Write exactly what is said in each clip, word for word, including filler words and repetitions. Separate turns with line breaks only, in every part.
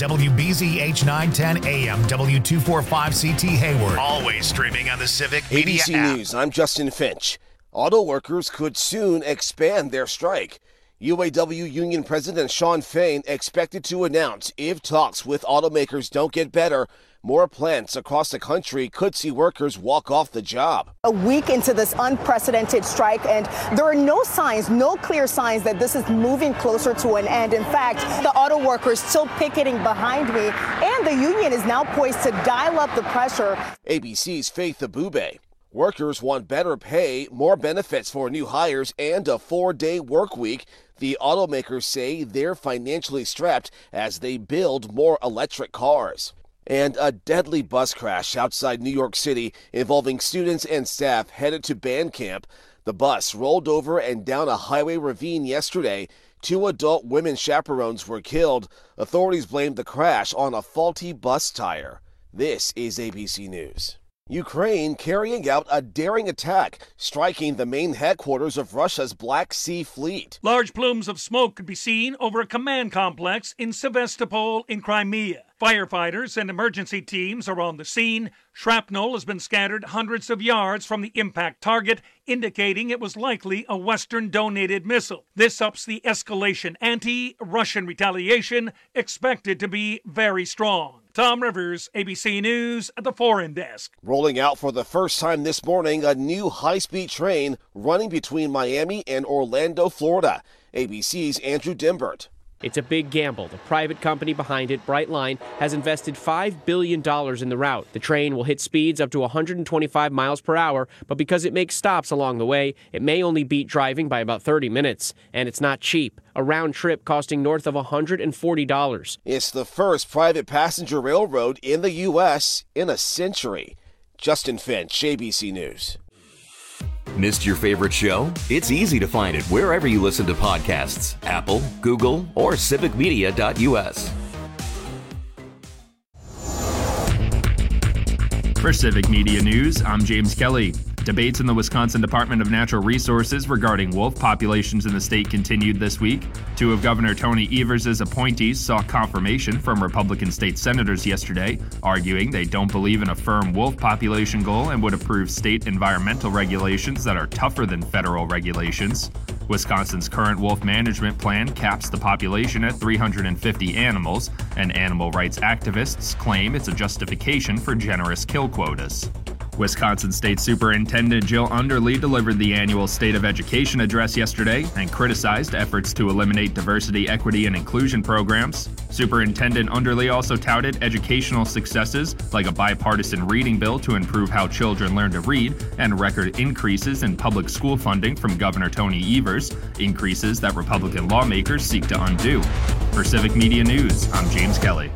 W B Z H nine ten A M, W two forty-five C T Hayward. Always streaming on the Civic Media
A B C
app.
News, I'm Justin Finch. Auto workers could soon expand their strike. U A W Union President Shawn Fain expected to announce if talks with automakers don't get better, more plants across the country could see workers walk off the job.
A week into this unprecedented strike, and there are no signs, no clear signs that this is moving closer to an end. In fact, the auto workers still picketing behind me, and the union is now poised to dial up the pressure.
A B C's Faith Abube. Workers want better pay, more benefits for new hires, and a four-day work week. The automakers say they're financially strapped as they build more electric cars. And a deadly bus crash outside New York City involving students and staff headed to band camp. The bus rolled over and down a highway ravine yesterday. Two adult women chaperones were killed. Authorities blamed the crash on a faulty bus tire. This is A B C News. Ukraine carrying out a daring attack, striking the main headquarters of Russia's Black Sea Fleet.
Large plumes of smoke could be seen over a command complex in Sevastopol in Crimea. Firefighters and emergency teams are on the scene. Shrapnel has been scattered hundreds of yards from the impact target, indicating it was likely a Western-donated missile. This ups the escalation. Anti-Russian retaliation expected to be very strong. Tom Rivers, A B C News at the Foreign Desk.
Rolling out for the first time this morning, a new high-speed train running between Miami and Orlando, Florida. A B C's Andrew Dimbert.
It's a big gamble. The private company behind it, Brightline, has invested five billion dollars in the route. The train will hit speeds up to one hundred twenty-five miles per hour, but because it makes stops along the way, it may only beat driving by about thirty minutes. And it's not cheap. A round trip costing north of one hundred forty dollars.
It's the first private passenger railroad in the U S in a century. Justin Finch, A B C News.
Missed your favorite show? It's easy to find it wherever you listen to podcasts. Apple, Google, or civic media dot U S.
For Civic Media News, I'm James Kelly. Debates in the Wisconsin Department of Natural Resources regarding wolf populations in the state continued this week. Two of Governor Tony Evers' appointees saw confirmation from Republican state senators yesterday, arguing they don't believe in a firm wolf population goal and would approve state environmental regulations that are tougher than federal regulations. Wisconsin's current wolf management plan caps the population at three hundred fifty animals, and animal rights activists claim it's a justification for generous kill quotas. Wisconsin State Superintendent Jill Underly delivered the annual State of Education address yesterday and criticized efforts to eliminate diversity, equity, and inclusion programs. Superintendent Underly also touted educational successes like a bipartisan reading bill to improve how children learn to read and record increases in public school funding from Governor Tony Evers, increases that Republican lawmakers seek to undo. For Civic Media News, I'm James Kelly.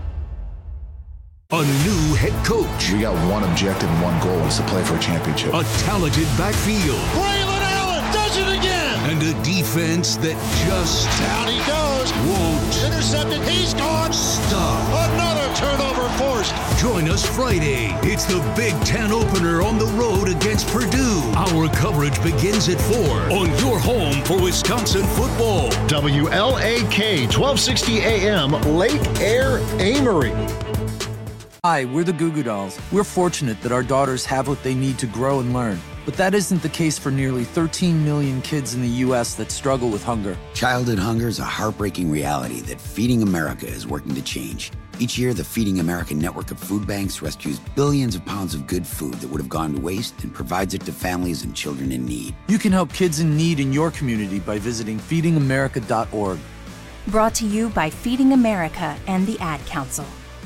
A new head coach.
We got one objective and one goal, is to play for a championship.
A talented backfield.
Braylon Allen does it again.
And a defense that just...
Down he goes.
Won't.
Intercepted. He's gone.
Stop.
Another turnover forced.
Join us Friday. It's the Big Ten opener on the road against Purdue. Our coverage begins at four on your home for Wisconsin football.
W L A K, twelve sixty A M, Lake Air, Amory.
Hi, we're the Goo Goo Dolls. We're fortunate that our daughters have what they need to grow and learn. But that isn't the case for nearly thirteen million kids in the U S that struggle with hunger.
Childhood hunger is a heartbreaking reality that Feeding America is working to change. Each year, the Feeding America network of food banks rescues billions of pounds of good food that would have gone to waste and provides it to families and children in need.
You can help kids in need in your community by visiting feeding america dot org.
Brought to you by Feeding America and the Ad Council.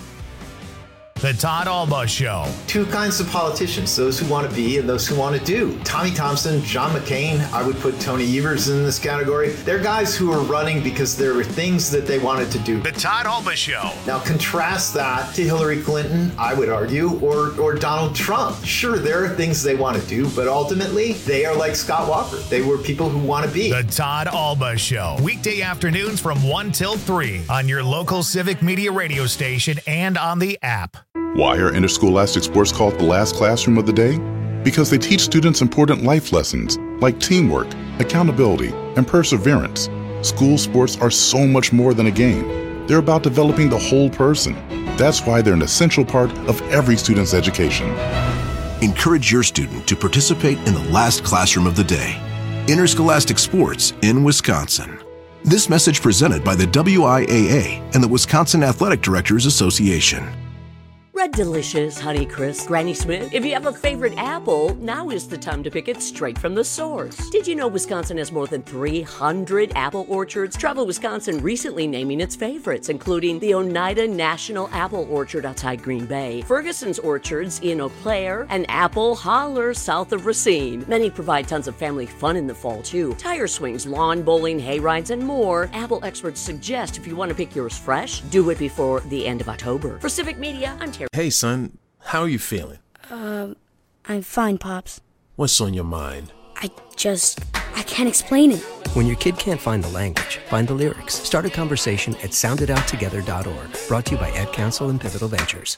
The Todd Alba Show.
Two kinds of politicians, those who want to be and those who want to do. Tommy Thompson, John McCain, I would put Tony Evers in this category. They're guys who are running because there were things that they wanted to do.
The Todd Alba Show.
Now contrast that to Hillary Clinton, I would argue, or, or Donald Trump. Sure, there are things they want to do, but ultimately, they are like Scott Walker. They were people who want to be.
The Todd Alba Show. Weekday afternoons from one till three on your local Civic Media radio station and on the app.
Why are Interscholastic Sports called the last classroom of the day? Because they teach students important life lessons like teamwork, accountability, and perseverance. School sports are so much more than a game. They're about developing the whole person. That's why they're an essential part of every student's education.
Encourage your student to participate in the last classroom of the day, Interscholastic Sports in Wisconsin. This message presented by the W I A A and the Wisconsin Athletic Directors Association.
Red Delicious, Honeycrisp, Granny Smith. If you have a favorite apple, now is the time to pick it straight from the source. Did you know Wisconsin has more than three hundred apple orchards? Travel Wisconsin recently naming its favorites, including the Oneida National Apple Orchard outside Green Bay, Ferguson's Orchards in Eau Claire, and Apple Holler south of Racine. Many provide tons of family fun in the fall, too. Tire swings, lawn bowling, hay rides, and more. Apple experts suggest if you want to pick yours fresh, do it before the end of October. For Civic Media, I'm Terry.
Hey, son, how are you feeling?
Um, I'm fine, Pops.
What's on your mind?
I just, I can't explain it.
When your kid can't find the language, find the lyrics. Start a conversation at sound it out together dot org. Brought to you by Ad Council and Pivotal Ventures.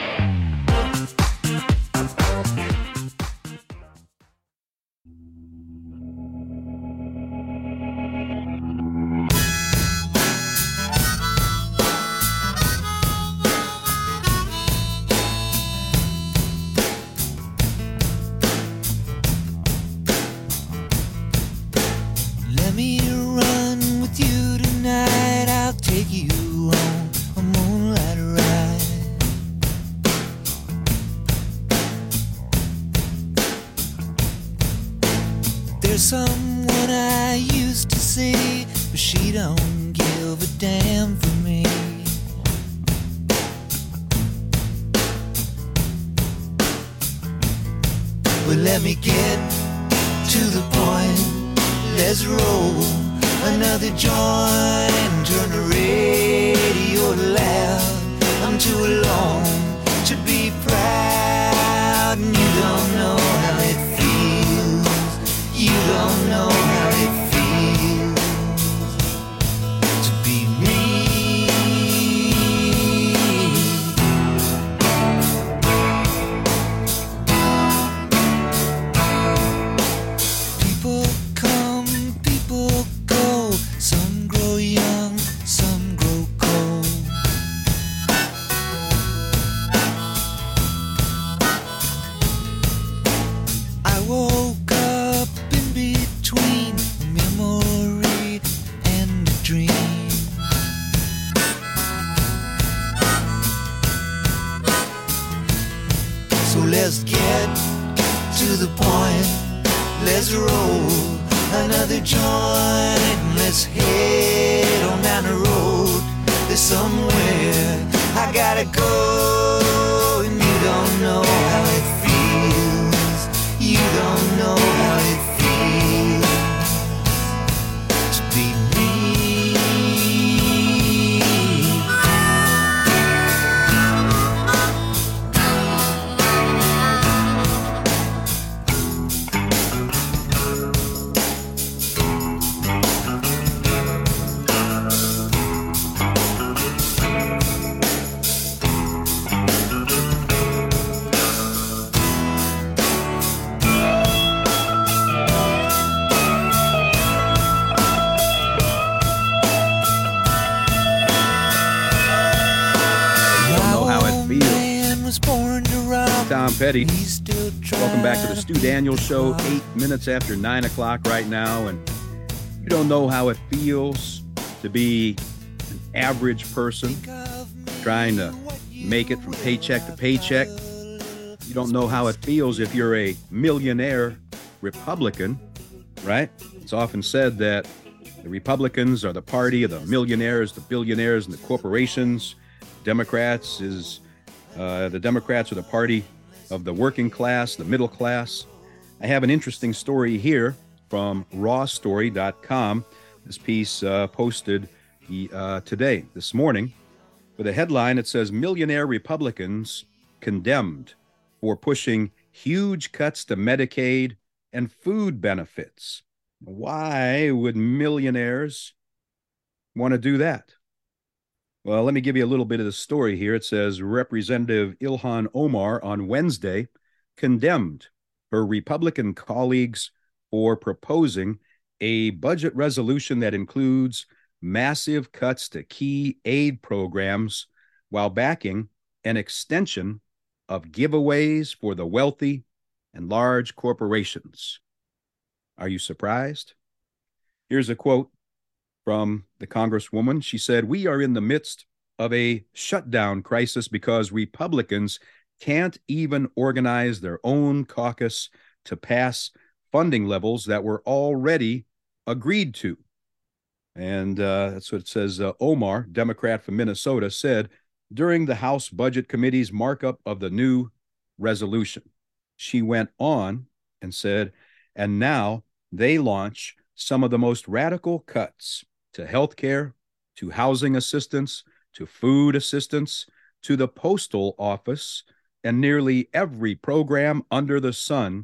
Someone I used to see, but she don't give a damn for me. Well, let me get to the point. Let's roll another joint. Turn the radio loud. I'm too alone to be proud, and you don't know how it feels. You don't know how it feels to be me. People come, people go. Some grow young, some grow cold. I woke up between a memory and a dream. So let's get to the point. Let's roll another joint. Let's head on down the road. There's somewhere I gotta go, and you don't know how it feels. You don't know how it feels to be me.
Tom Petty. Welcome back to the Stu Daniels Show, eight minutes after nine o'clock right now. And you don't know how it feels to be an average person trying to make it from paycheck to paycheck. You don't know how it feels if you're a millionaire Republican, right? It's often said that the Republicans are the party of the millionaires, the billionaires, and the corporations. Democrats is uh, the Democrats are the party of the working class, the middle class. I have an interesting story here from raw story dot com. This piece uh, posted uh, today, this morning, with a headline. It says, millionaire Republicans condemned for pushing huge cuts to Medicaid and food benefits. Why would millionaires want to do that? Well, let me give you a little bit of the story here. It says Representative Ilhan Omar on Wednesday condemned her Republican colleagues for proposing a budget resolution that includes massive cuts to key aid programs while backing an extension of giveaways for the wealthy and large corporations. Are you surprised? Here's a quote from the Congresswoman. She said, "We are in the midst of a shutdown crisis because Republicans can't even organize their own caucus to pass funding levels that were already agreed to." And uh, that's what it says. Uh, Omar, Democrat from Minnesota, said during the House Budget Committee's markup of the new resolution. She went on and said, and now they launch some of the most radical cuts to health care, to housing assistance, to food assistance, to the postal office, and nearly every program under the sun,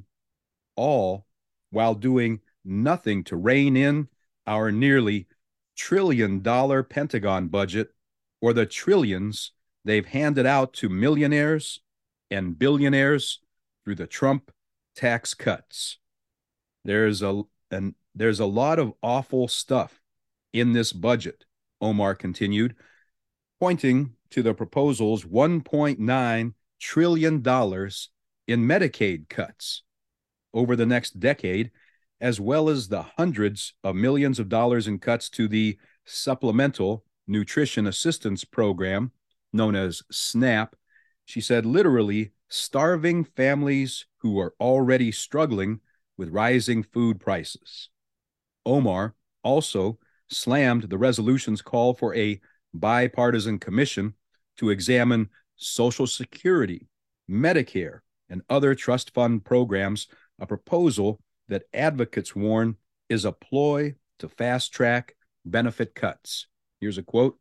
all while doing nothing to rein in our nearly trillion dollar Pentagon budget or the trillions they've handed out to millionaires and billionaires through the Trump tax cuts. There's a and there's a lot of awful stuff in this budget, Omar continued, pointing to the proposal's one point nine trillion dollars in Medicaid cuts over the next decade, as well as the hundreds of millions of dollars in cuts to the Supplemental Nutrition Assistance Program, known as SNAP. She said, literally starving families who are already struggling with rising food prices. Omar also slammed the resolution's call for a bipartisan commission to examine Social Security, Medicare, and other trust fund programs, a proposal that advocates warn is a ploy to fast-track benefit cuts. Here's a quote.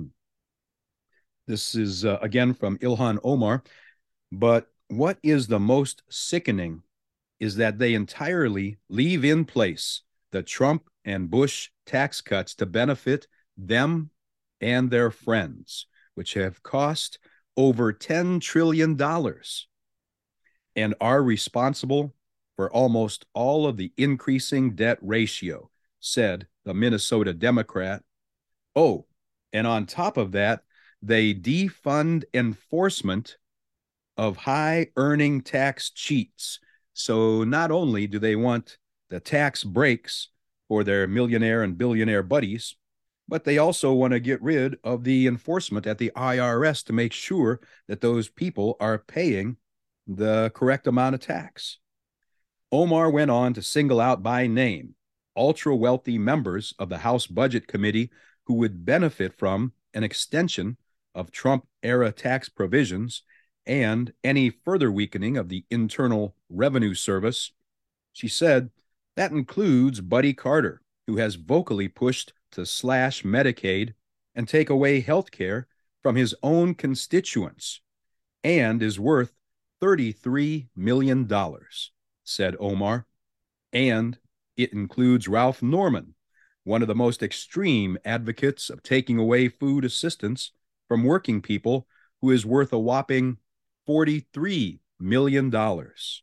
This is, uh, again, from Ilhan Omar. But what is the most sickening is that they entirely leave in place the Trump and Bush tax cuts to benefit them and their friends, which have cost over ten trillion dollars and are responsible for almost all of the increasing debt ratio, said the Minnesota Democrat. Oh, and on top of that, they defund enforcement of high-earning tax cheats. So not only do they want the tax breaks for their millionaire and billionaire buddies, but they also want to get rid of the enforcement at the I R S to make sure that those people are paying the correct amount of tax. Omar went on to single out by name ultra-wealthy members of the House Budget Committee who would benefit from an extension of Trump-era tax provisions and any further weakening of the Internal Revenue Service. She said that includes Buddy Carter, who has vocally pushed to slash Medicaid and take away health care from his own constituents and is worth thirty-three million dollars, said Omar. And it includes Ralph Norman, one of the most extreme advocates of taking away food assistance from working people, who is worth a whopping forty-three million dollars.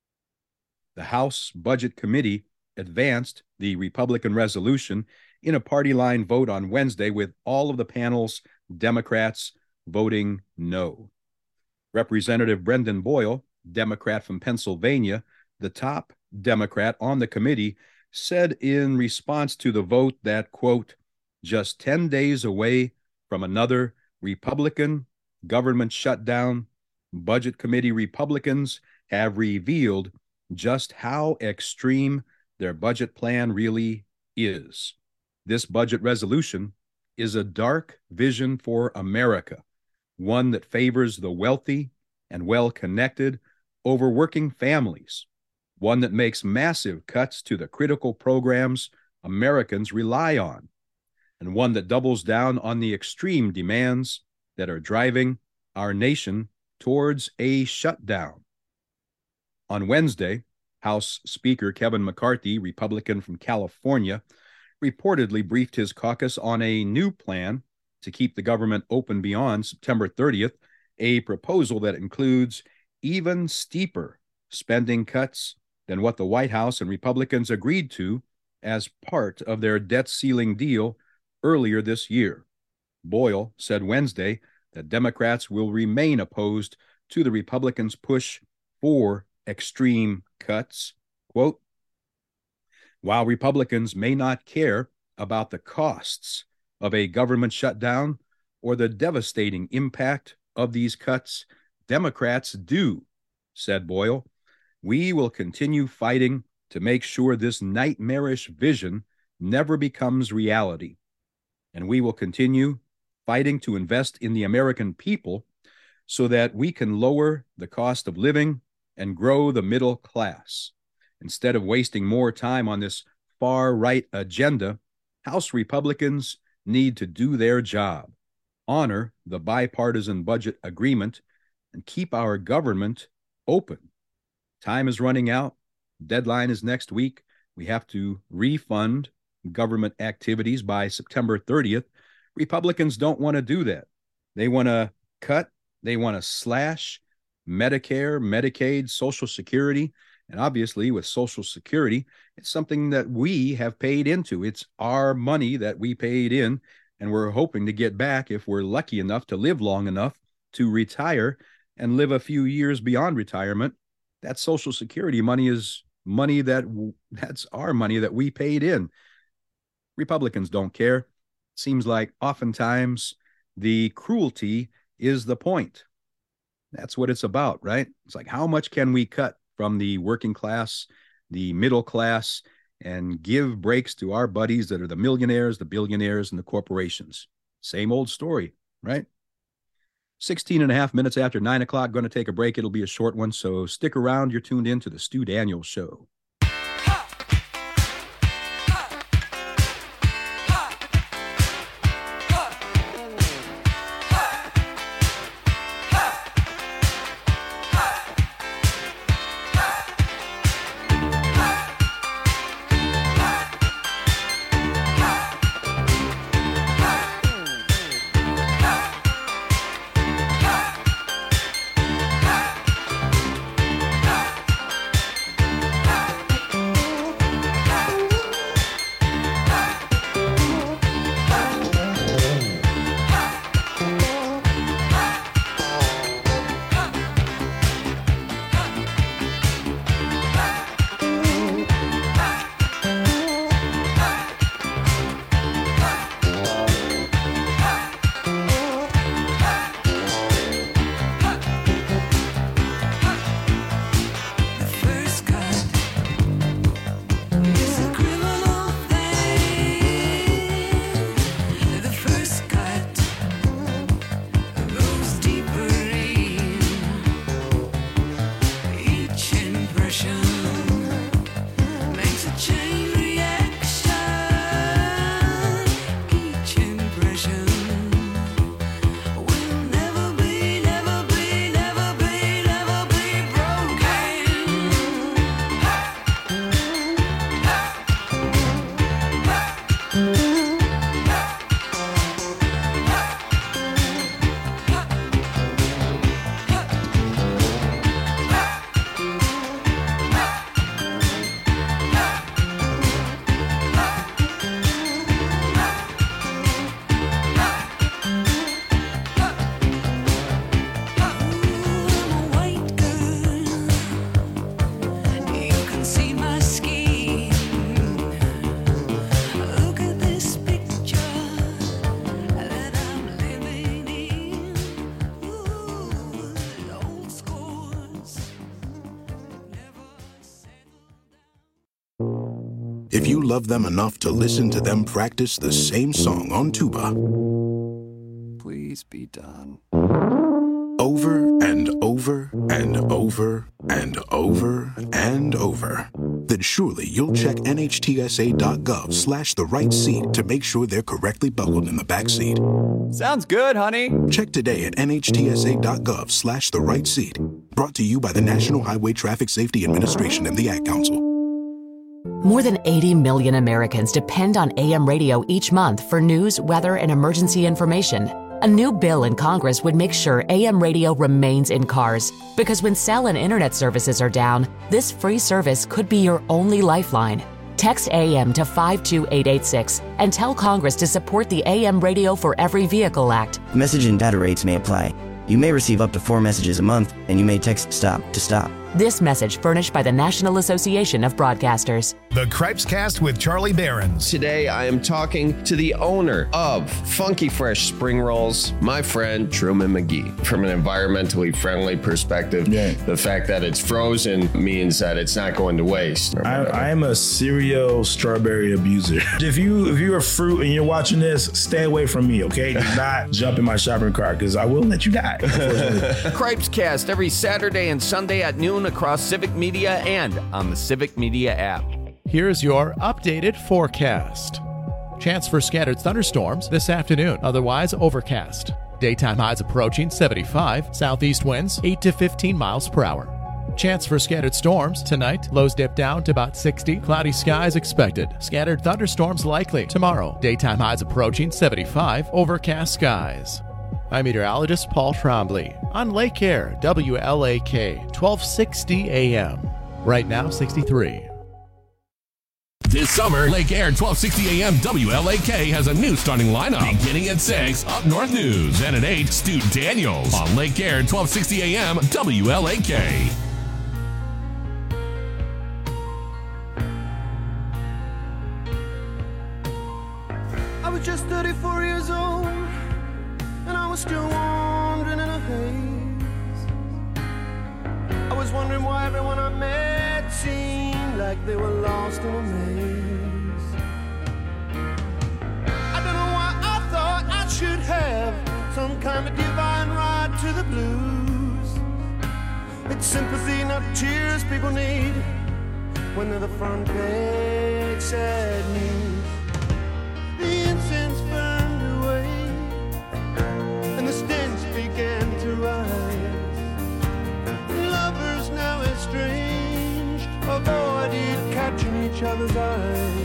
The House Budget Committee advanced the Republican resolution in a party line vote on Wednesday, with all of the panel's Democrats voting no. Representative Brendan Boyle, Democrat from Pennsylvania, the top Democrat on the committee, said in response to the vote that, quote, just ten days away from another Republican government shutdown, Budget Committee Republicans have revealed just how extreme their budget plan really is. This budget resolution is a dark vision for America, one that favors the wealthy and well-connected over working families, one that makes massive cuts to the critical programs Americans rely on, and one that doubles down on the extreme demands that are driving our nation towards a shutdown. On Wednesday, House Speaker Kevin McCarthy, Republican from California, reportedly briefed his caucus on a new plan to keep the government open beyond September thirtieth, a proposal that includes even steeper spending cuts than what the White House and Republicans agreed to as part of their debt ceiling deal earlier this year. Boyle said Wednesday that Democrats will remain opposed to the Republicans' push for extreme cuts. Quote, while Republicans may not care about the costs of a government shutdown or the devastating impact of these cuts, Democrats do, said Boyle. We will continue fighting to make sure this nightmarish vision never becomes reality. And we will continue fighting to invest in the American people so that we can lower the cost of living and grow the middle class. Instead of wasting more time on this far-right agenda, House Republicans need to do their job, honor the bipartisan budget agreement, and keep our government open. Time is running out. Deadline is next week. We have to refund government activities by September thirtieth. Republicans don't want to do that. They want to cut, they want to slash Medicare, Medicaid, Social Security, and obviously with Social Security, it's something that we have paid into. It's our money that we paid in, and we're hoping to get back if we're lucky enough to live long enough to retire and live a few years beyond retirement. That Social Security money is money that that's our money that we paid in. Republicans don't care. Seems like oftentimes the cruelty is the point. That's what it's about, right? It's like, how much can we cut from the working class, the middle class, and give breaks to our buddies that are the millionaires, the billionaires, and the corporations? Same old story, right? sixteen and a half minutes after nine o'clock, going to take a break. It'll be a short one, so stick around. You're tuned in to the Stu Daniels Show.
If you love them enough to listen to them practice the same song on tuba,
please be done.
Over and over and over and over and over, then surely you'll check nhtsa.gov slash the right seat to make sure they're correctly buckled in the back seat.
Sounds good, honey.
Check today at nhtsa.gov slash the right seat. Brought to you by the National Highway Traffic Safety Administration and the Ad Council.
More than eighty million Americans depend on A M radio each month for news, weather, and emergency information. A new bill in Congress would make sure A M radio remains in cars, because when cell and internet services are down, this free service could be your only lifeline. Text A M to five two eight eight six and tell Congress to support the A M Radio for Every Vehicle Act.
Message and data rates may apply. You may receive up to four messages a month, and you may text STOP to stop.
This message furnished by the National Association of Broadcasters.
The Cripes Cast with Charlie Behrens.
Today, I am talking to the owner of Funky Fresh Spring Rolls, my friend Truman McGee. From an environmentally friendly perspective, yeah. the fact that it's frozen means that it's not going to waste.
I, I am a serial strawberry abuser. If you if you're a fruit and you're watching this, stay away from me, okay? Do not jump in my shopping cart because I will let you die.
Cripes Cast every Saturday and Sunday at noon across Civic Media and on the Civic Media app.
Here's your updated forecast. Chance for scattered thunderstorms this afternoon, otherwise overcast. Daytime highs approaching seventy-five, southeast winds eight to fifteen miles per hour. Chance for scattered storms tonight, lows dip down to about sixty, cloudy skies expected. Scattered thunderstorms likely tomorrow. Daytime highs approaching seventy-five, overcast skies. I'm meteorologist Paul Trombley on Lake Air, W L A K, twelve sixty A M. Right now, sixty-three.
This summer, Lake Air twelve sixty A M W L A K has a new starting lineup. Beginning at six, Up North News, and at eight, Stu Daniels on Lake Air twelve sixty A M W L A K.
I was just thirty-four years old, and I was still wandering in a haze. I was wondering why everyone I met seemed like they were lost in a maze. I don't know why I thought I should have some kind of divine right to the blues. It's sympathy, not tears people need when they're the front page sad news. The incense burned away and the stench began to rise. Lovers now estranged, avoided catching each other's eyes.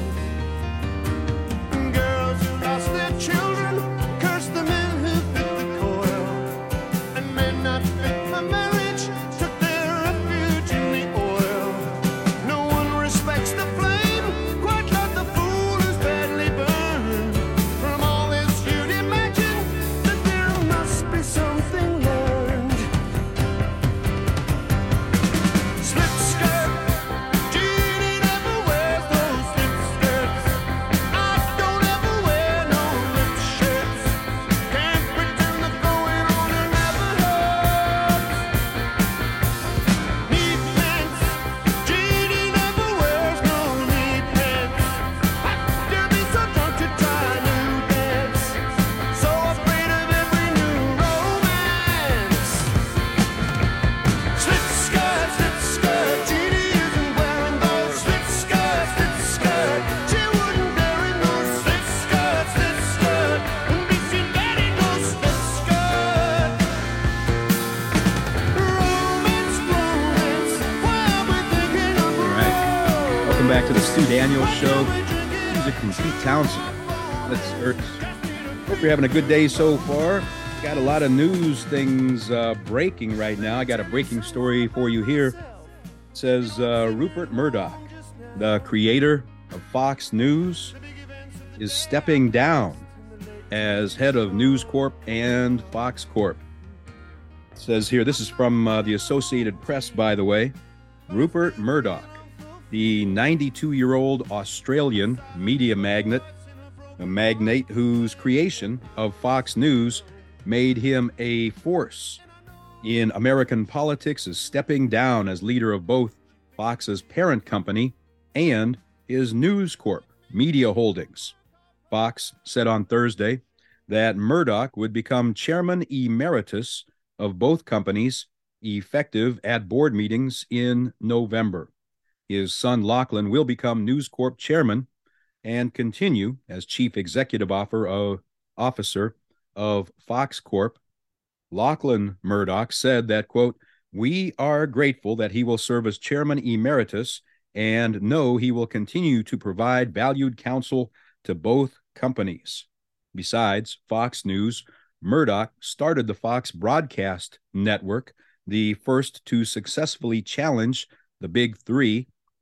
Girls who lost their children cursed the men who fit the coil, and men not fit for marriage took their refuge in the oil. No one respects the flame quite like the fool who's badly burned. From all this you'd imagine that there must be something learned. Slip skirt, Jeannie never wears those slip skirts. I don't ever wear no lip shirts. Can't pretend the going on and never hurts. Knee pants, Jeannie never wears no knee pants. Have to be so drunk to try a new dance. So afraid of every new romance. Slip skirt, slip skirt, Jeannie isn't wearing those slip skirts, slip skirt. She wouldn't wear in those slip skirts, slip skirt. Wouldn't be seen bad in those slip skirt. Romance, romance, why am I thinking of
All right. Welcome back to the Stu Daniels Show. Music from Pete Townsend. Let's start. Hope you're having a good day so far. Got a lot of news things uh, breaking right now. I got a breaking story for you here. It says uh, Rupert Murdoch, the creator of Fox News, is stepping down as head of News Corp and Fox Corp. It says here, this is from uh, the Associated Press, by the way. Rupert Murdoch, the ninety-two-year-old Australian media magnate, a magnate whose creation of Fox News made him a force in American politics, is stepping down as leader of both Fox's parent company and his News Corp media holdings. Fox said on Thursday that Murdoch would become chairman emeritus of both companies, effective at board meetings in November. His son Lachlan will become News Corp chairman and continue as chief executive officer of Fox Corp. Lachlan Murdoch said that, quote, "We are grateful that he will serve as chairman emeritus and know he will continue to provide valued counsel to both companies." Besides Fox News, Murdoch started the Fox broadcast network, the first to successfully challenge the big three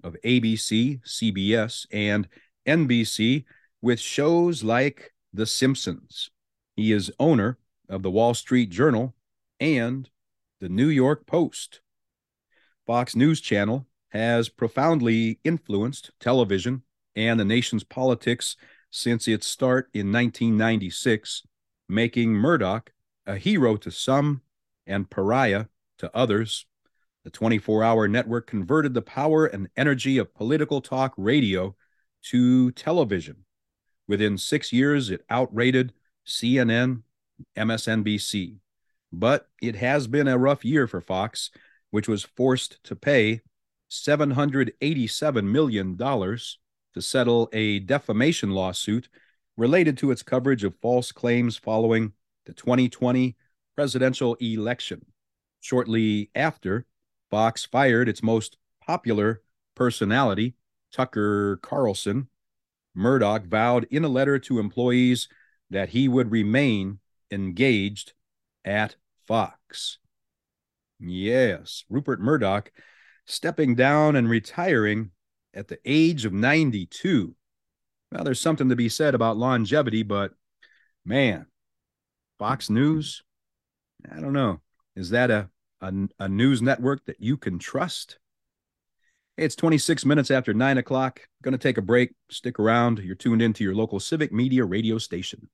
of A B C, C B S, and N B C with shows like The Simpsons. He is owner of the Wall Street Journal and the New York Post. Fox News Channel has profoundly influenced television and the nation's politics since its start in nineteen ninety-six, making Murdoch a hero to some and pariah to others. The twenty-four hour network converted the power and energy of political talk radio to television. Within six years, it outrated C N N, M S N B C. But it has been a rough year for Fox, which was forced to pay seven hundred eighty-seven million dollars to settle a defamation lawsuit related to its coverage of false claims following the twenty twenty presidential election. Shortly after, Fox fired its most popular personality, Tucker Carlson. Murdoch vowed in a letter to employees that he would remain engaged at Fox. Yes, Rupert Murdoch stepping down and retiring at the age of ninety-two. Well, there's something to be said about longevity, but man, Fox News, I don't know. Is that a, a, a news network that you can trust? Hey, it's twenty-six minutes after nine o'clock. Going to take a break. Stick around. You're tuned into your local Civic Media radio station.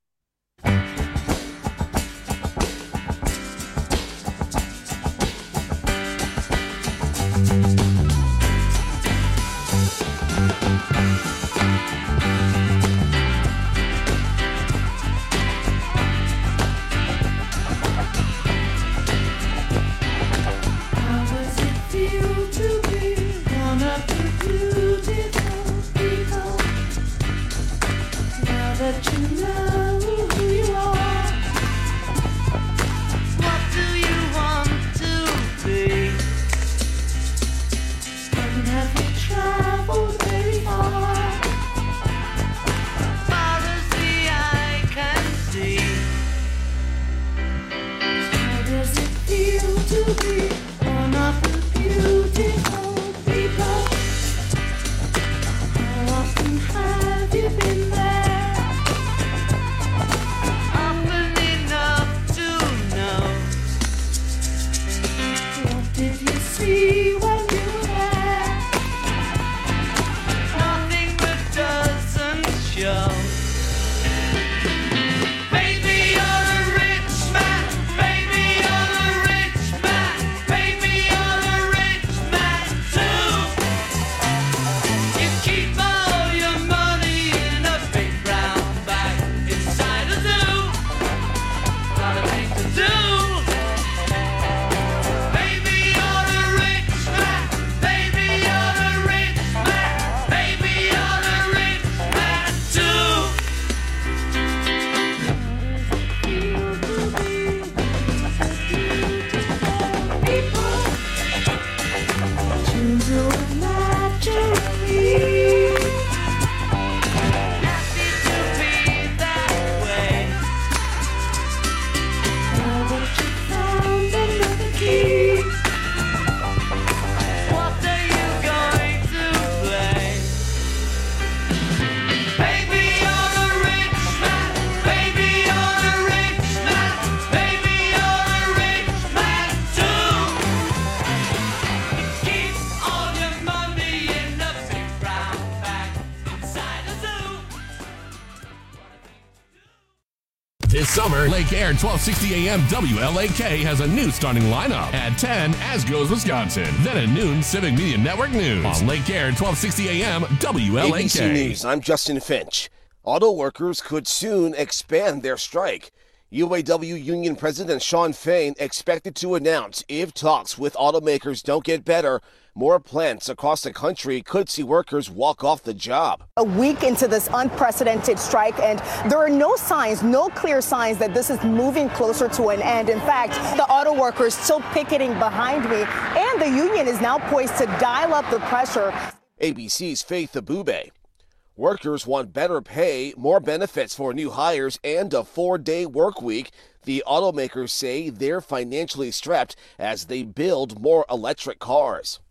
This summer, Lake Air twelve sixty A M W L A K has a new starting lineup. At ten, As Goes Wisconsin. Then at noon, Civic Media Network News. On Lake Air twelve sixty A M W L A K.
A B C News, I'm Justin Finch. Auto workers could soon expand their strike. U A W Union President Shawn Fain expected to announce if talks with automakers don't get better, more plants across the country could see workers walk off the job.
A week into this unprecedented strike, and there are no signs, no clear signs that this is moving closer to an end. In fact, the auto workers still picketing behind me, and the union is now poised to dial up the pressure.
A B C's Faith Abube. Workers want better pay, more benefits for new hires, and a four-day work week. The automakers say they're financially strapped as they build more electric cars.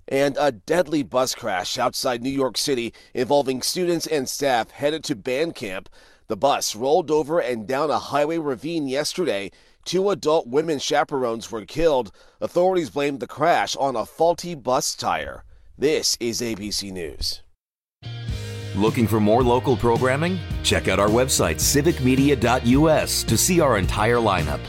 And a deadly bus crash outside New York City involving students and staff headed to band camp. The bus rolled over and down a highway ravine yesterday. Two adult women chaperones were killed. Authorities blamed the crash on a faulty bus tire. This is A B C News.
Looking for more local programming? Check out our website, civic media dot U S, to see our entire lineup.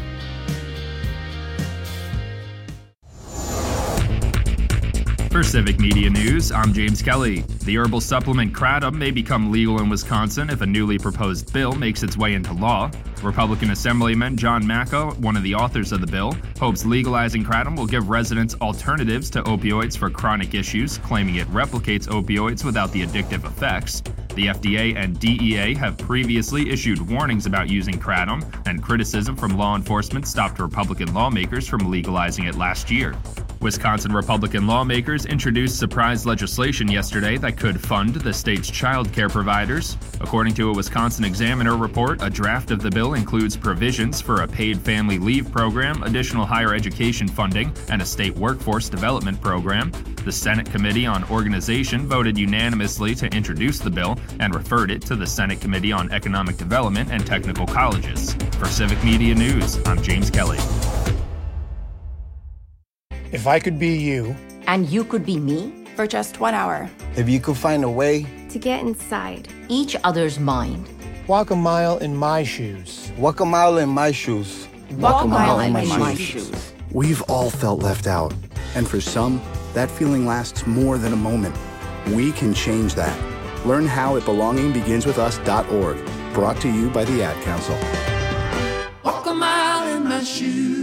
For Civic Media News, I'm James Kelly. The herbal supplement kratom may become legal in Wisconsin if a newly proposed bill makes its way into law. Republican Assemblyman John Macco, one of the authors of the bill, hopes legalizing kratom will give residents alternatives to opioids for chronic issues, claiming it replicates opioids without the addictive effects. The F D A and D E A have previously issued warnings about using kratom, and criticism from law enforcement stopped Republican lawmakers from legalizing it last year. Wisconsin Republican lawmakers introduced surprise legislation yesterday that could fund the state's child care providers. According to a Wisconsin Examiner report, a draft of the bill includes provisions for a paid family leave program, additional higher education funding, and a state workforce development program. The Senate Committee on Organization voted unanimously to introduce the bill and referred it to the Senate Committee on Economic Development and Technical Colleges. For Civic Media News, I'm James Kelly.
If I could be you.
And you could be me?
For just one hour.
If you could find a way.
To get inside.
Each other's mind.
Walk a mile in my shoes.
Walk a mile in my shoes.
Walk, Walk a mile, mile in, in my, my shoes. shoes.
We've all felt left out. And for some, that feeling lasts more than a moment. We can change that. Learn how at belonging begins with us dot org. Brought to you by the Ad Council.
Walk a mile in my shoes.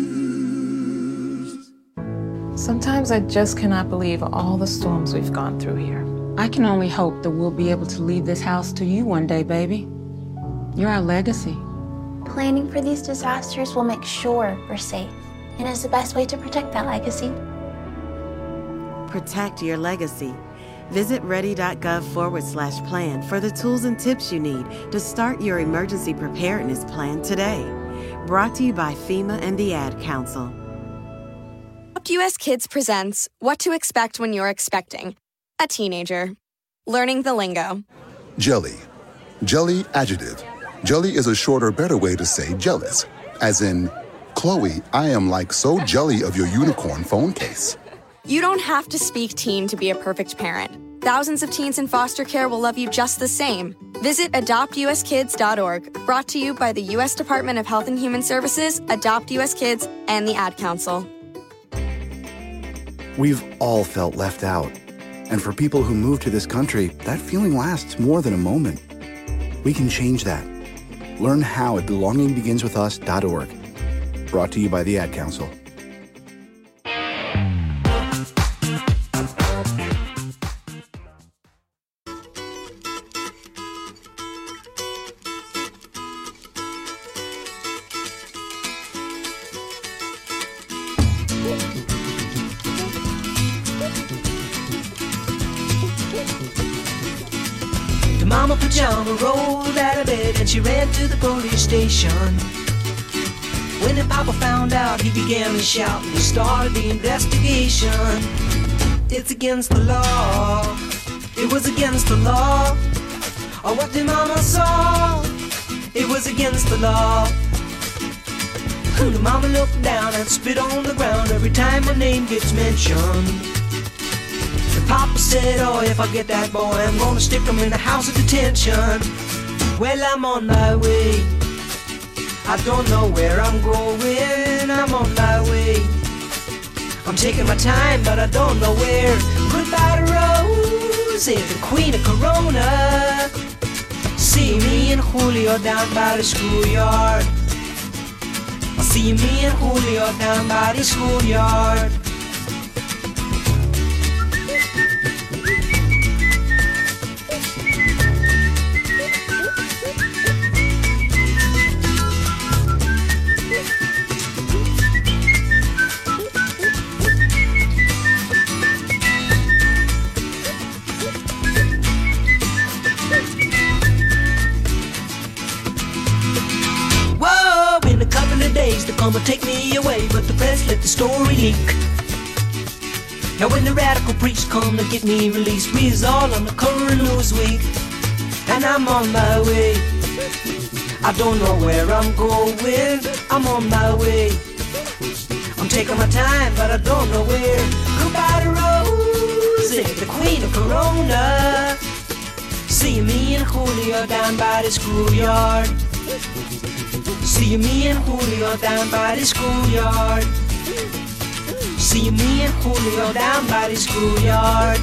Sometimes I just cannot believe all the storms we've gone through here.
I can only hope that we'll be able to leave this house to you one day, baby. You're our legacy.
Planning for these disasters will make sure we're safe, and is the best way to protect that legacy.
Protect your legacy. Visit ready.gov forward slash plan for the tools and tips you need to start your emergency preparedness plan today. Brought to you by FEMA and the Ad Council.
U S Kids presents What to Expect When You're Expecting a Teenager. Learning the lingo.
Jelly. Jelly adjective. Jelly is a shorter, better way to say jealous. As in, Chloe, I am like so jelly of your unicorn phone case.
You don't have to speak teen to be a perfect parent. Thousands of teens in foster care will love you just the same. Visit adopt U S kids dot org. Brought to you by the U S Department of Health and Human Services, Adopt U S Kids, and the Ad Council.
We've all felt left out. And for people who move to this country, that feeling lasts more than a moment. We can change that. Learn how at belonging begins with us dot org. Brought to you by the Ad Council.
Mama Pajama rolled out of bed and she ran to the police station. When the Papa found out, he began to shout and he started the investigation. It's against the law. It was against the law. Or what the Mama saw. It was against the law. The Mama looked down and spit on the ground every time my name gets mentioned. Papa said, oh, if I get that boy, I'm gonna stick him in the house of detention. Well, I'm on my way. I don't know where I'm going. I'm on my way. I'm taking my time, but I don't know where. Goodbye to Rose, the queen of Corona. See me and Julio down by the schoolyard. I'll see me and Julio down by the schoolyard. They're gonna take me away, but the press let the story leak. Now when the radical preach come to get me released, we is all on the current news week, and I'm on my way. I don't know where I'm going, I'm on my way. I'm taking my time, but I don't know where. Goodbye to Rosie, the queen of Corona. See me and Julio down by the schoolyard. See me and Julio down by the schoolyard. See me and Julio down by the schoolyard.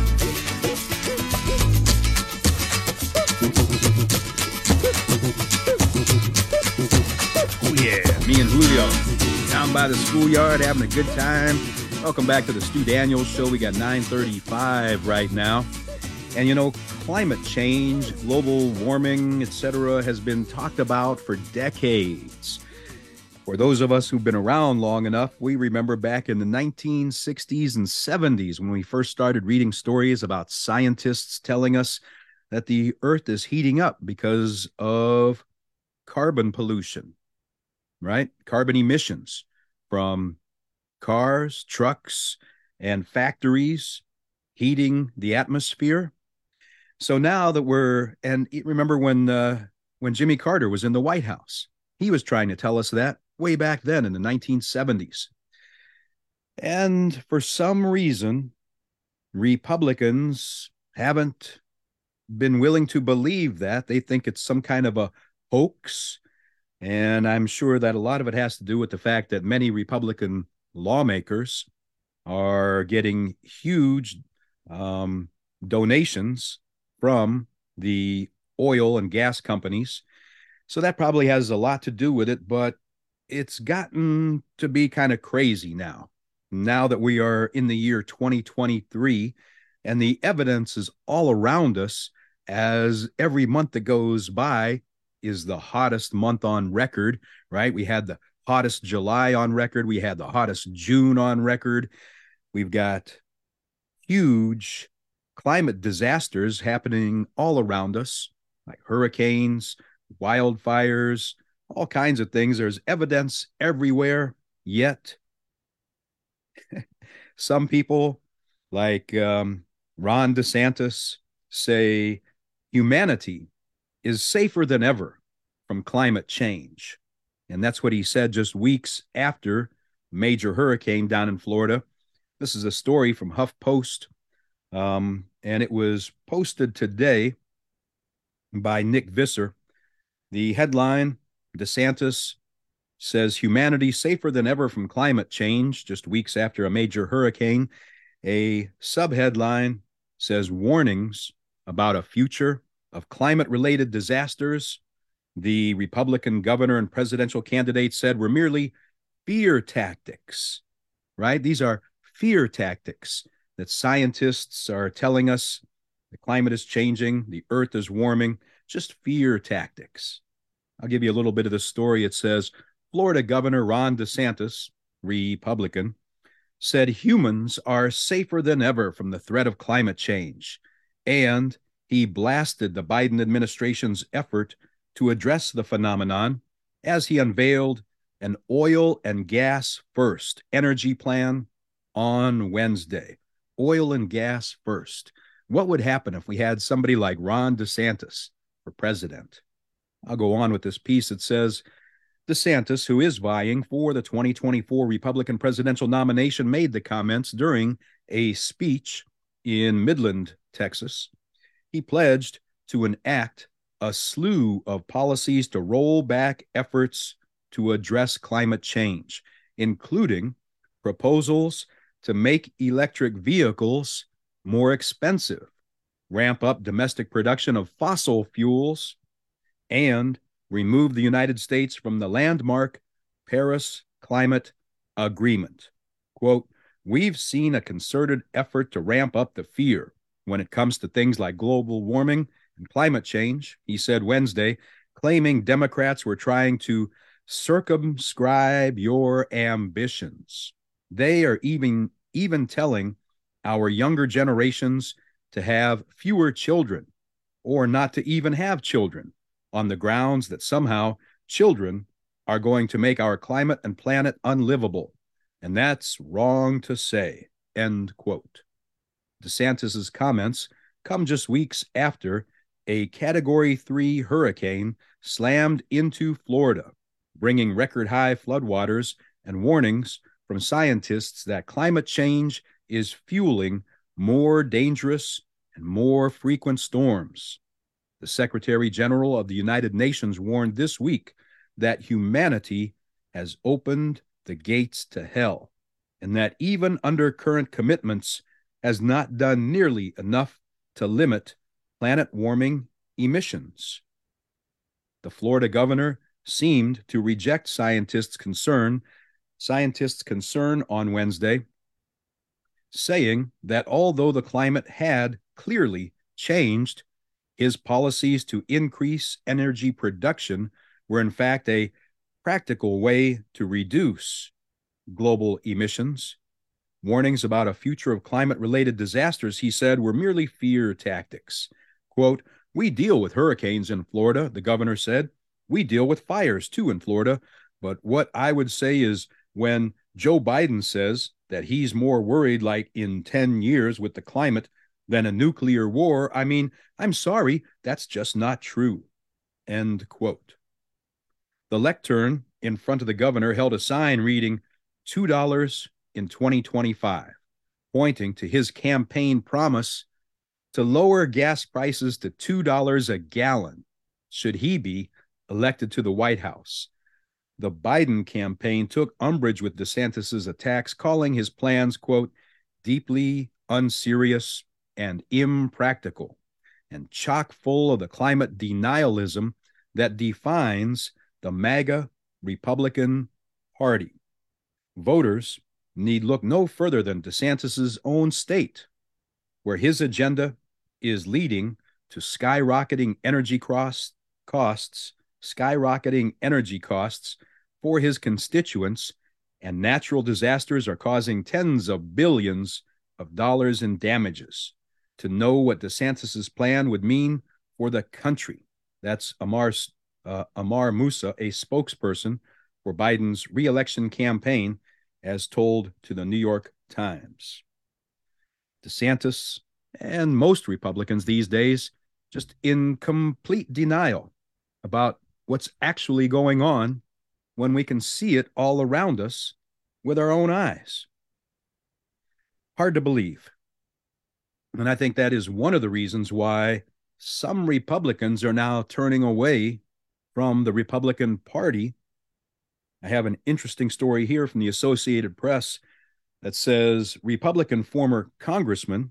Oh yeah, me and Julio down by the schoolyard having a good time. Welcome back to the Stu Daniels Show. We got nine thirty-five right now. And you know, climate change, global warming, et cetera has been talked about for decades. For those of us who've been around long enough, we remember back in the nineteen sixties and seventies when we first started reading stories about scientists telling us that the Earth is heating up because of carbon pollution, right? Carbon emissions from cars, trucks, and factories heating the atmosphere. So now that we're, and remember when uh, when Jimmy Carter was in the White House, he was trying to tell us that way back then in the nineteen seventies. And for some reason, Republicans haven't been willing to believe that. They think it's some kind of a hoax. And I'm sure that a lot of it has to do with the fact that many Republican lawmakers are getting huge um, donations from the oil and gas companies. So that probably has a lot to do with it, but it's gotten to be kind of crazy now. Now that we are in the year twenty twenty-three, and the evidence is all around us, as every month that goes by is the hottest month on record, right? We had the hottest July on record. We had the hottest June on record. We've got huge climate disasters happening all around us, like hurricanes, wildfires, all kinds of things. There's evidence everywhere, yet some people like um, Ron DeSantis say humanity is safer than ever from climate change. And that's what he said just weeks after major hurricane down in Florida. This is a story from HuffPost, um, and it was posted today by Nick Visser. The headline, DeSantis says humanity safer than ever from climate change, just weeks after a major hurricane. A subheadline says warnings about a future of climate-related disasters. The Republican governor and presidential candidate said were merely fear tactics, right? These are fear tactics that scientists are telling us the climate is changing, the earth is warming, just fear tactics. I'll give you a little bit of the story. It says, Florida Governor Ron DeSantis, Republican, said humans are safer than ever from the threat of climate change, and he blasted the Biden administration's effort to address the phenomenon as he unveiled an oil and gas first energy plan on Wednesday. Oil and gas first. What would happen if we had somebody like Ron DeSantis for president? I'll go on with this piece. It says, DeSantis, who is vying for the twenty twenty-four Republican presidential nomination, made the comments during a speech in Midland, Texas. He pledged to enact a slew of policies to roll back efforts to address climate change, including proposals to make electric vehicles more expensive, ramp up domestic production of fossil fuels, and remove the United States from the landmark Paris Climate Agreement. Quote, we've seen a concerted effort to ramp up the fear when it comes to things like global warming and climate change, he said Wednesday, claiming Democrats were trying to circumscribe your ambitions. They are even, even telling our younger generations to have fewer children or not to even have children on the grounds that somehow children are going to make our climate and planet unlivable. And that's wrong to say. end quote. DeSantis's comments come just weeks after a Category three hurricane slammed into Florida, bringing record-high floodwaters and warnings from scientists that climate change is fueling more dangerous and more frequent storms. The Secretary General of the United Nations warned this week that humanity has opened the gates to hell, and that even under current commitments has not done nearly enough to limit planet warming emissions. The Florida governor seemed to reject scientists' concern, scientists' concern on Wednesday, saying that although the climate had clearly changed, his policies to increase energy production were in fact a practical way to reduce global emissions. Warnings about a future of climate-related disasters, he said, were merely fear tactics. Quote, "We deal with hurricanes in Florida," the governor said. "We deal with fires, too, in Florida. But what I would say is when Joe Biden says that he's more worried, like in ten years with the climate than a nuclear war, I mean, I'm sorry, that's just not true." End quote. The lectern in front of the governor held a sign reading two dollars in twenty twenty-five, pointing to his campaign promise to lower gas prices to two dollars a gallon should he be elected to the White House. The Biden campaign took umbrage with DeSantis's attacks, calling his plans, quote, "deeply unserious and impractical, and chock full of the climate denialism that defines the MAGA Republican Party." Voters need look no further than DeSantis's own state, where his agenda is leading to skyrocketing energy costs, costs, skyrocketing energy costs for his constituents, and natural disasters are causing tens of billions of dollars in damages. To know what DeSantis's plan would mean for the country. That's Amar, uh, Amar Moussa, a spokesperson for Biden's re-election campaign, as told to the New York Times. DeSantis and most Republicans these days just in complete denial about what's actually going on when we can see it all around us with our own eyes. Hard to believe. And I think that is one of the reasons why some Republicans are now turning away from the Republican Party. I have an interesting story here from the Associated Press that says Republican former congressman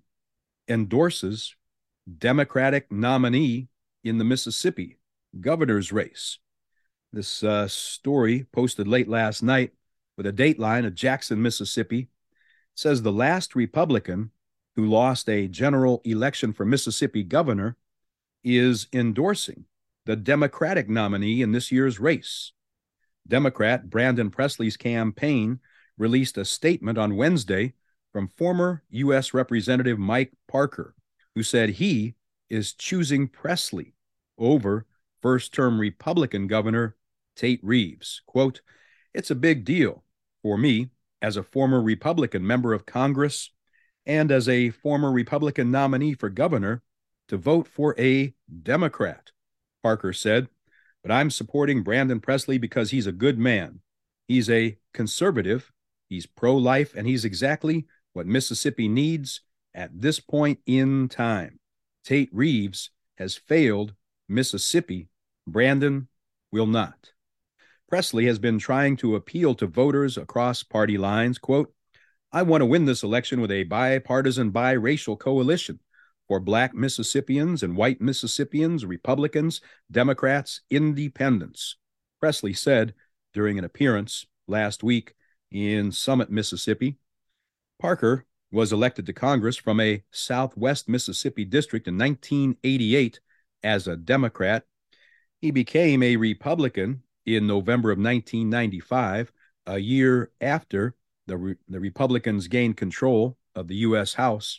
endorses Democratic nominee in the Mississippi governor's race. This uh, story posted late last night with a dateline of Jackson, Mississippi, says the last Republican who lost a general election for Mississippi governor is endorsing the Democratic nominee in this year's race. Democrat Brandon Presley's campaign released a statement on Wednesday from former U S Representative Mike Parker, who said he is choosing Presley over first-term Republican Governor Tate Reeves. Quote, "It's a big deal for me as a former Republican member of Congress and as a former Republican nominee for governor to vote for a Democrat," Parker said. "But I'm supporting Brandon Presley because he's a good man. He's a conservative, he's pro-life, and he's exactly what Mississippi needs at this point in time. Tate Reeves has failed Mississippi. Brandon will not." Presley has been trying to appeal to voters across party lines. Quote, "I want to win this election with a bipartisan, biracial coalition for Black Mississippians and white Mississippians, Republicans, Democrats, Independents," Presley said during an appearance last week in Summit, Mississippi. Parker was elected to Congress from a Southwest Mississippi district in nineteen eighty-eight as a Democrat. He became a Republican in November of nineteen ninety-five, a year after the, Re- the Republicans gained control of the U S House.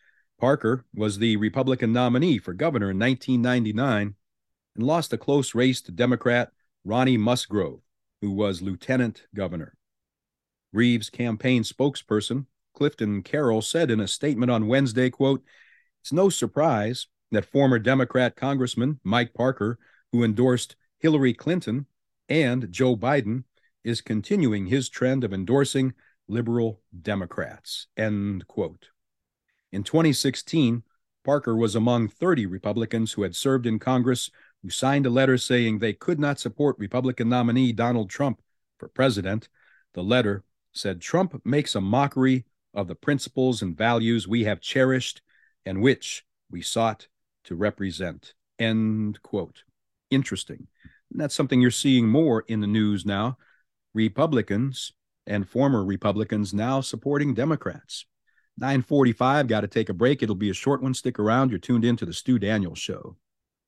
Parker was the Republican nominee for governor in nineteen ninety-nine and lost a close race to Democrat Ronnie Musgrove, who was lieutenant governor. Reeves' campaign spokesperson Clifton Carroll said in a statement on Wednesday, quote, "It's no surprise that former Democrat Congressman Mike Parker, who endorsed Hillary Clinton and Joe Biden, is continuing his trend of endorsing liberal Democrats," end quote. In twenty sixteen, Parker was among thirty Republicans who had served in Congress who signed a letter saying they could not support Republican nominee Donald Trump for president. The letter said Trump makes a mockery of the principles and values we have cherished and which we sought to represent, end quote. Interesting. And that's something you're seeing more in the news now. Republicans and former Republicans now supporting Democrats. nine forty-five, got to take a break. It'll be a short one. Stick around. You're tuned in to the Stu Daniels Show.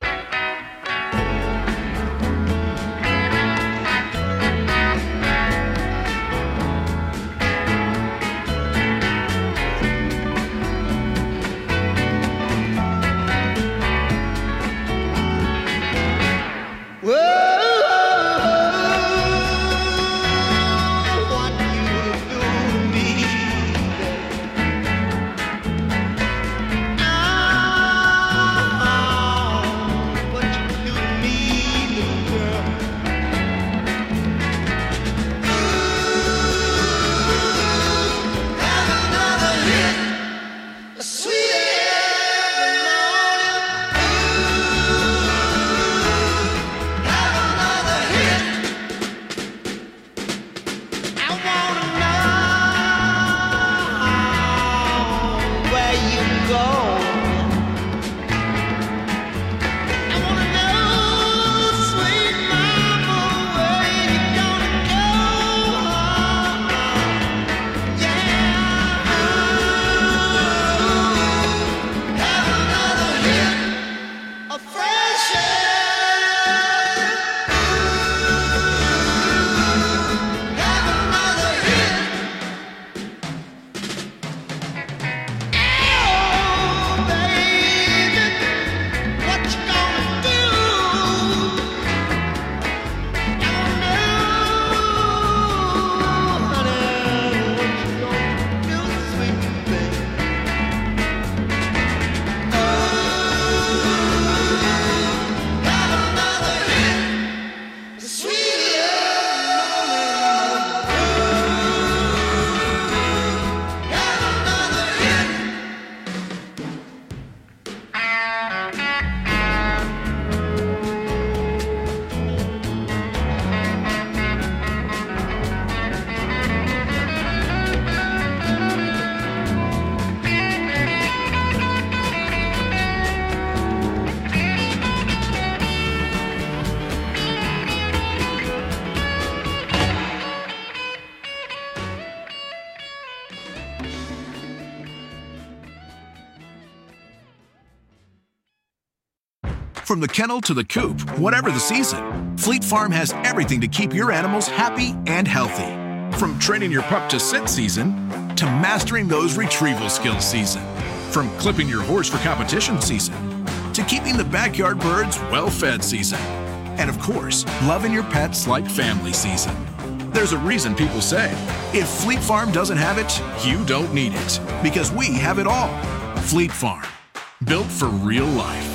From the kennel to the coop, whatever the season, Fleet Farm has everything to keep your animals happy and healthy. From training your pup to sit season, to mastering those retrieval skills season. From clipping your horse for competition season, to keeping the backyard birds well-fed season. And of course, loving your pets like family season. There's a reason people say, if Fleet Farm doesn't have it, you don't need it. Because we have it all. Fleet Farm, built for real life.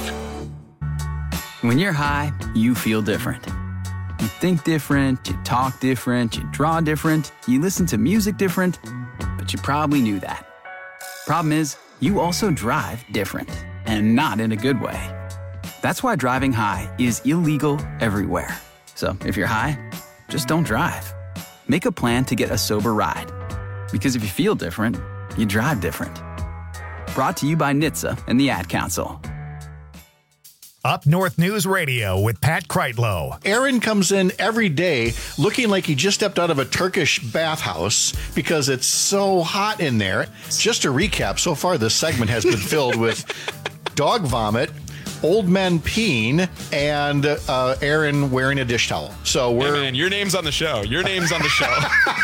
When you're high, you feel different. You think different, you talk different, you draw different, you listen to music different, but you probably knew that. Problem is, you also drive different, and not in a good way. That's why driving high is illegal everywhere. So if you're high, just don't drive. Make a plan to get a sober ride. Because if you feel different, you drive different. Brought to you by N H T S A and the Ad Council.
Up North News Radio with Pat Kreitlow.
Aaron comes in every day looking like he just stepped out of a Turkish bathhouse because it's so hot in there. Just to recap, so far this segment has been filled with dog vomit, old men peeing, and uh, Aaron wearing a dish towel. So we're...
Hey man, your name's on the show. Your name's on the show.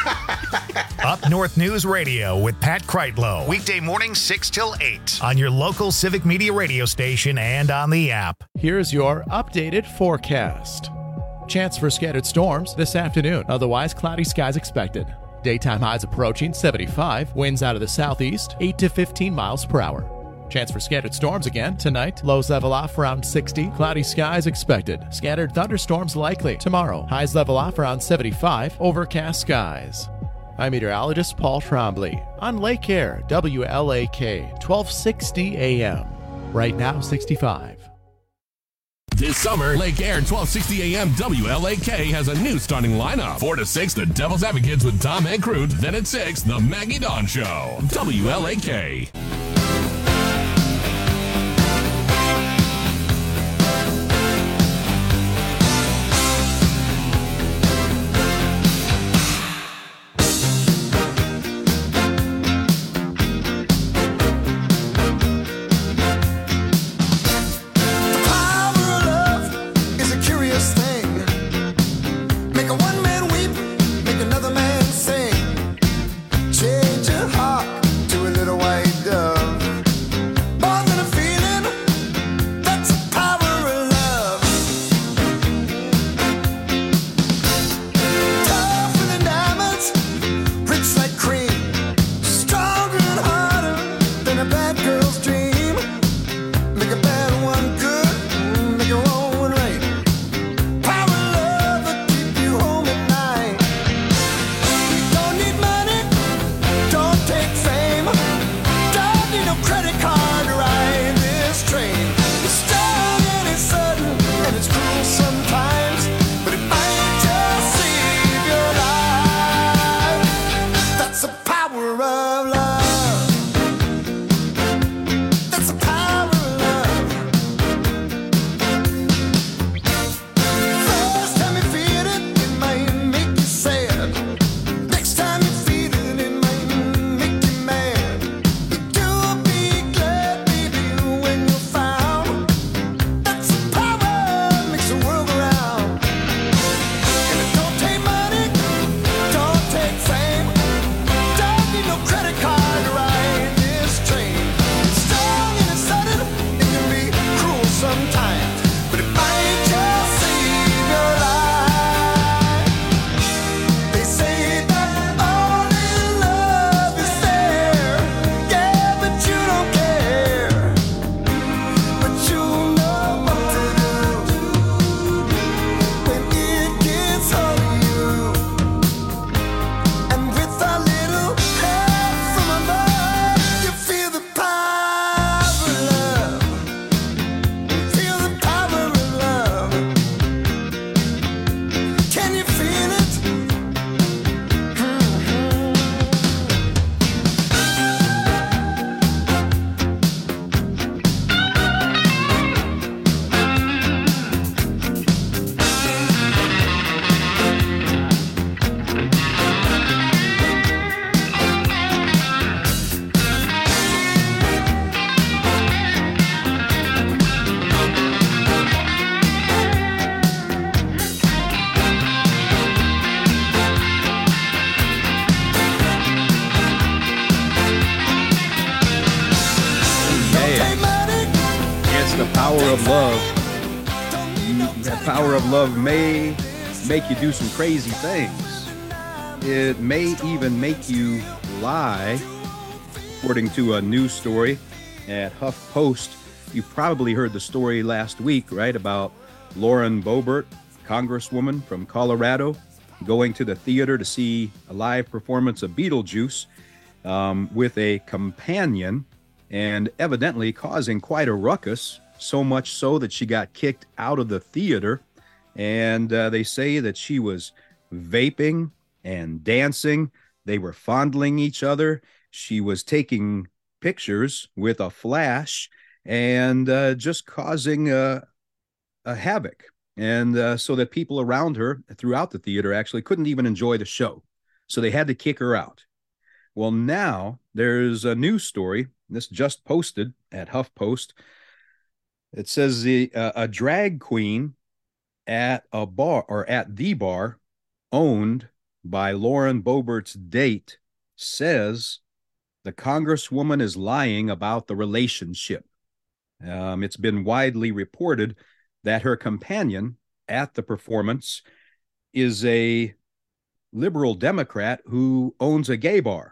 Up North News Radio with Pat Kreitlow. Weekday morning, six till eight. On your local Civic Media radio station and on the app.
Here's your updated forecast. Chance for scattered storms this afternoon. Otherwise, cloudy skies expected. Daytime highs approaching seventy-five. Winds out of the southeast, eight to fifteen miles per hour. Chance for scattered storms again tonight. Lows level off around sixty. Cloudy skies expected. Scattered thunderstorms likely tomorrow. Highs level off around seventy-five. Overcast skies. I'm meteorologist Paul Trombley on Lake Air, W L A K, twelve sixty A M. Right now, sixty-five.
This summer, Lake Air twelve sixty A M W L A K has a new starting lineup. four to six, the Devil's Advocates with Tom Ankroot. Then at six, the Maggie Dawn Show. W L A K.
Change your heart to a little white dove.
power of love. That power of love may make you do some crazy things. It may even make you lie. According to a news story at HuffPost, you probably heard the story last week, right, about Lauren Boebert, congresswoman from Colorado, going to the theater to see a live performance of Beetlejuice um, with a companion, and evidently causing quite a ruckus, so much so that she got kicked out of the theater. And uh, they say that she was vaping and dancing. They were fondling each other. She was taking pictures with a flash and uh, just causing uh, a havoc. And uh, so that people around her throughout the theater actually couldn't even enjoy the show. So they had to kick her out. Well, now there's a news story. This just posted at HuffPost. It says the uh, a drag queen at a bar or at the bar owned by Lauren Boebert's date says the congresswoman is lying about the relationship. Um, it's been widely reported that her companion at the performance is a liberal Democrat who owns a gay bar.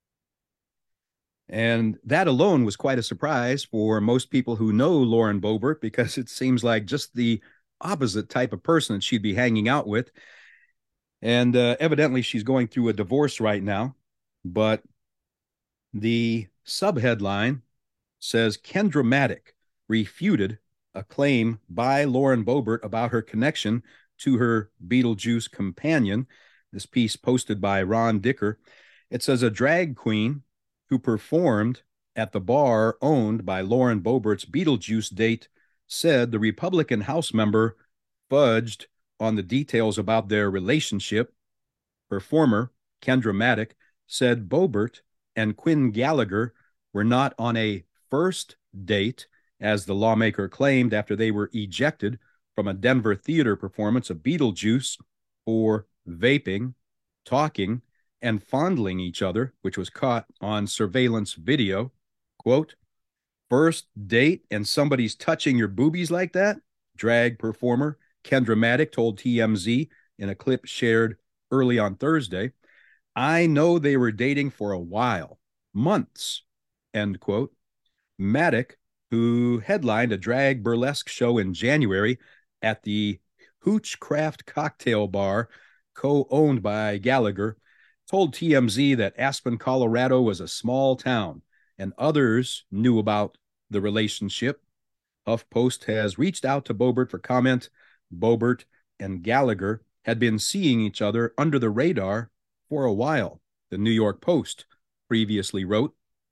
And that alone was quite a surprise for most people who know Lauren Boebert, because it seems like just the opposite type of person that she'd be hanging out with. And uh, evidently she's going through a divorce right now. But the subheadline says Kendra Maddock refuted a claim by Lauren Boebert about her connection to her Beetlejuice companion. This piece posted by Ron Dicker. It says a drag queen who performed at the bar owned by Lauren Boebert's Beetlejuice date said the Republican House member fudged on the details about their relationship. Performer Kendra Maddock said Boebert and Quinn Gallagher were not on a first date, as the lawmaker claimed after they were ejected from a Denver theater performance of Beetlejuice for vaping, talking, and fondling each other, which was caught on surveillance video. Quote, first date and somebody's touching your boobies like that? Drag performer Kendra Maddock told T M Z in a clip shared early on Thursday. I know they were dating for a while, months, end quote. Maddock, who headlined a drag burlesque show in January at the Hoochcraft Cocktail Bar, co-owned by Gallagher, told T M Z that Aspen, Colorado was a small town and others knew about the relationship. HuffPost has reached out to Boebert for comment. Boebert and Gallagher had been seeing each other under the radar for a while, the New York Post previously wrote.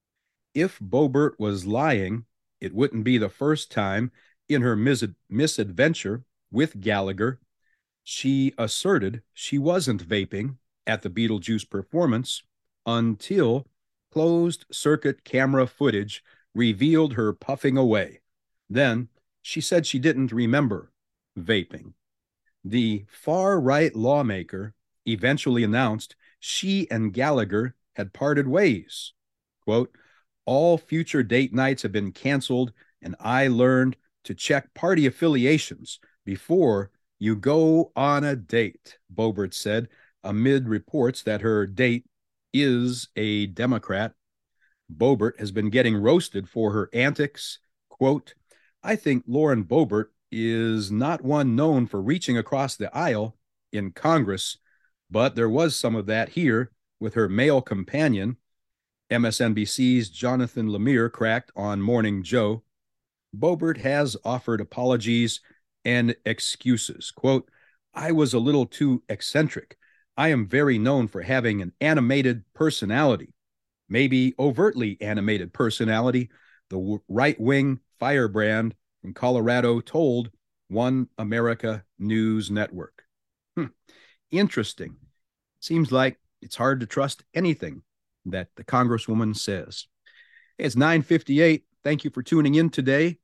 If Boebert was lying, it wouldn't be the first time in her mis- misadventure with Gallagher. She asserted she wasn't vaping at the Beetlejuice performance until closed-circuit camera footage revealed her puffing away. Then she said she didn't remember vaping. The far-right lawmaker eventually announced she and Gallagher had parted ways. Quote, all future date nights have been canceled, and I learned to check party affiliations before you go on a date, Boebert said, amid reports that her date is a Democrat. Boebert has been getting roasted for her antics. Quote, I think Lauren Boebert is not one known for reaching across the aisle in Congress, but there was some of that here with her male companion. M S N B C's Jonathan Lemire cracked on Morning Joe. Boebert has offered apologies and excuses. Quote, I was a little too eccentric. I am very known for having an animated personality, maybe overtly animated personality, the right-wing firebrand from Colorado told One America News Network. Hmm. Interesting. Seems like it's hard to trust anything that the Congresswoman says. It's nine fifty-eight. Thank you for tuning in today.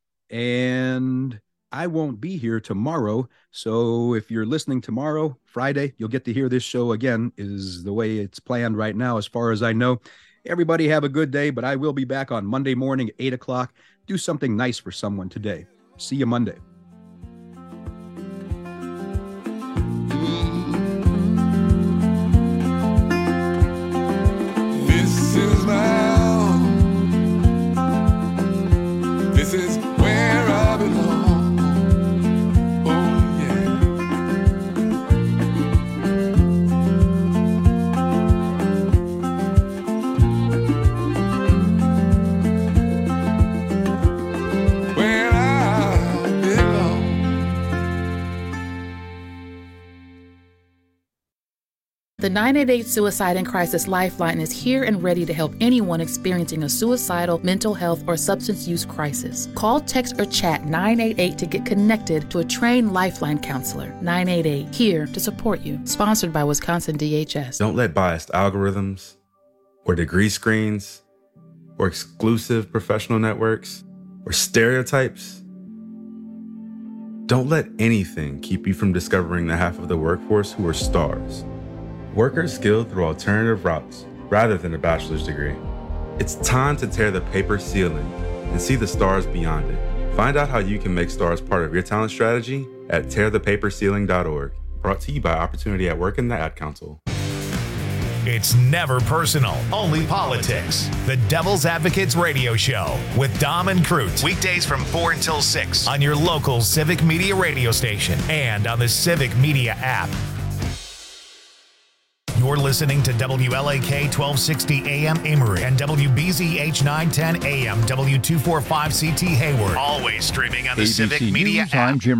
And I won't be here tomorrow. So if you're listening tomorrow, Friday, you'll get to hear this show again, is the way it's planned right now, as far as I know. Everybody have a good day, but I will be back on Monday morning at eight o'clock. Do something nice for someone today. See you Monday.
This is my home. This is where I belong. Oh yeah. Where I belong.
The nine eight eight Suicide and Crisis Lifeline is here and ready to help anyone experiencing a suicidal, mental health, or substance use crisis. Call, text, or chat nine eight eight to get connected to a trained Lifeline counselor. nine eight eight, here to support you. Sponsored by Wisconsin D H S.
Don't let biased algorithms or degree screens or exclusive professional networks or stereotypes, don't let anything keep you from discovering the half of the workforce who are stars. Workers skilled through alternative routes rather than a bachelor's degree. It's time to tear the paper ceiling and see the stars beyond it. Find out how you can make stars part of your talent strategy at tear the paper ceiling dot org. Brought to you by Opportunity at Work and the Ad Council.
It's never personal, only politics. The Devil's Advocates Radio Show with Dom and Crute. Weekdays from four until six on your local Civic Media radio station and on the Civic Media app. You're listening to W L A K twelve sixty A M Amory and W B Z H nine ten A M W two forty-five C T Hayward. Always streaming on the
A B C
Civic Media
News,
app.
I'm Jim